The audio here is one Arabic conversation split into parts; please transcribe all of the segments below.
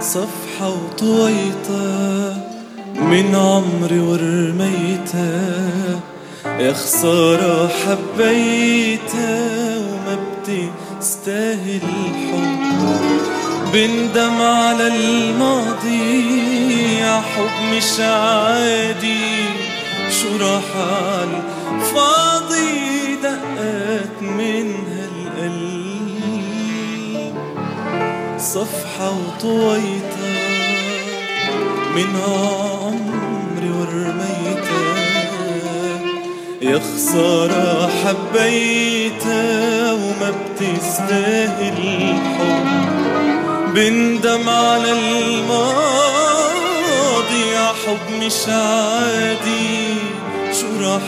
صفحة وطويتها من عمري ورميتها، يا خسارة حبيتها وما بتستاهل الحب. بندم على الماضي يا حب مش عادي، شو راح عالفاضي دقات من هالقلب. صفحة وطويتها من عمري ورميتها، يا خسارة حبيتها وما بتستاهل الحب. بندم على الماضي يا حب مش عادي، شو راح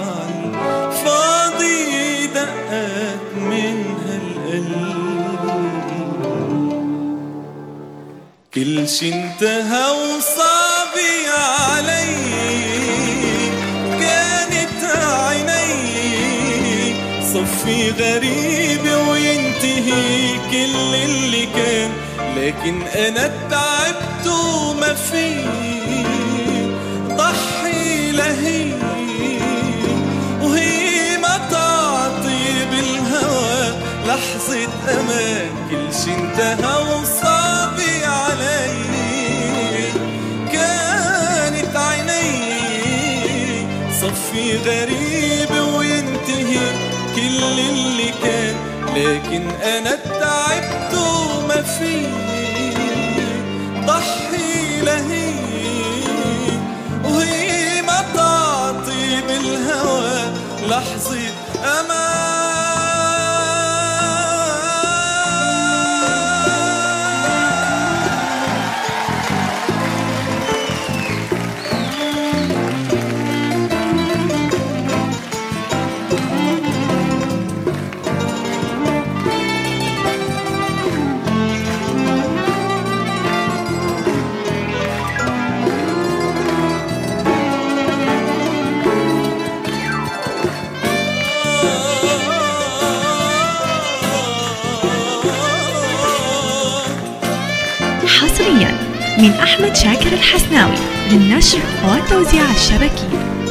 عالفاضي دقات من هالقلب. كل شي انتهى وصعب علي، كانت عيني صفي غريب وينتهي كل اللي كان. لكن انا تعبت وما في ضحي لهي، وهي ما تعطي بالهوى لحظة امان. كل شي انتهى وصعب علي، كانت عيني صفي غريب وينتهي كل اللي كان. لكن انا تعبت وما في ضحي لهي، وهي ما تعطي بالهوى لحظة امان. حصريا من أحمد شاكر الحسناوي للنشر والتوزيع الشبكي.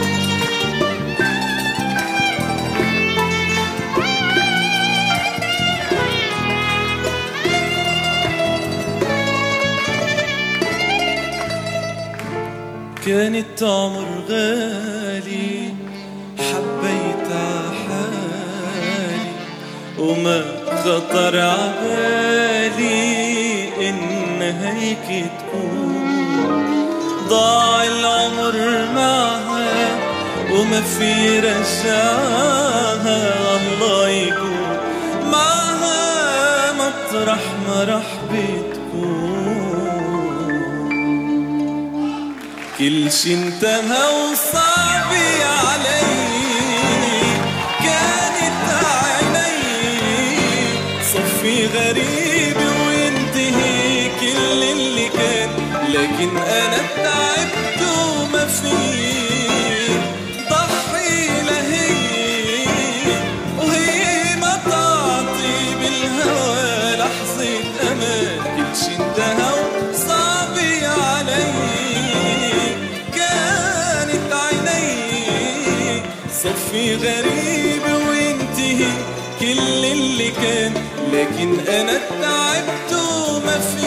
كانت عمر غالي حبيت عحالي، وما خطر عبالي إن هيك تكون. ضاع العمر معها وما في رجعها، الله يكون معها مطرح ما رح بتكون. كل شي انتهى وصعب علي، كانت عيني صفي غريب وينتهي كل اللي كان. لكن انا تعبت وما في ضحي لهي، وهي ما تعطي بالهوى لحظة امان. كل شي انتهى وصعب علي، كانت عيني صفي غريب وينتهي كل اللي كان. لكن انا تعبت وما في